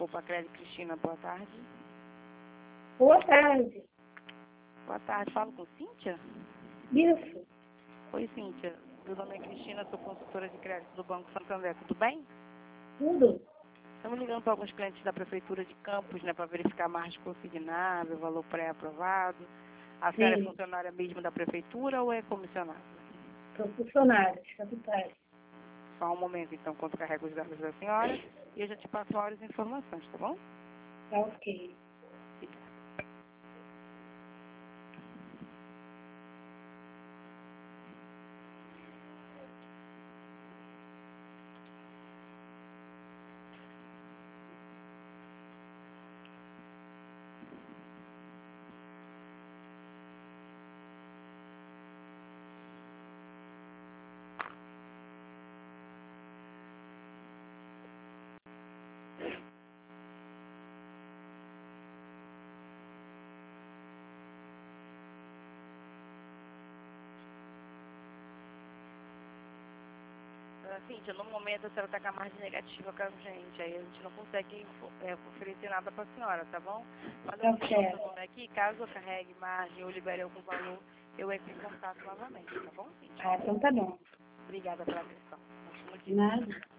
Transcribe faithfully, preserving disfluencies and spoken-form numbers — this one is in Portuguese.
Poupa-Crédito, Cristina, boa tarde. Boa tarde. Boa tarde, falo com Cíntia? Isso. Oi, Cíntia. Meu nome é Cristina, sou consultora de crédito do Banco Santander, tudo bem? Tudo. Estamos ligando para alguns clientes da Prefeitura de Campos, né, para verificar a margem consignável, valor pré-aprovado. A senhora é funcionária mesmo da Prefeitura ou é comissionada? Sou funcionária, estatutária. Só um momento, então, quando carrego os dados da senhora e eu já te passo várias informações, tá bom? Tá ok. Cíntia, no momento a senhora está com a margem negativa com a gente, aí a gente não consegue é, oferecer nada para a senhora, tá bom? Mas eu vou deixar o seu nome aqui, caso eu carregue margem ou libere algum valor, eu entro em contato novamente, tá bom, Cíntia? Ah, então tá bom. Obrigada pela atenção. Ótimo dia. Nada.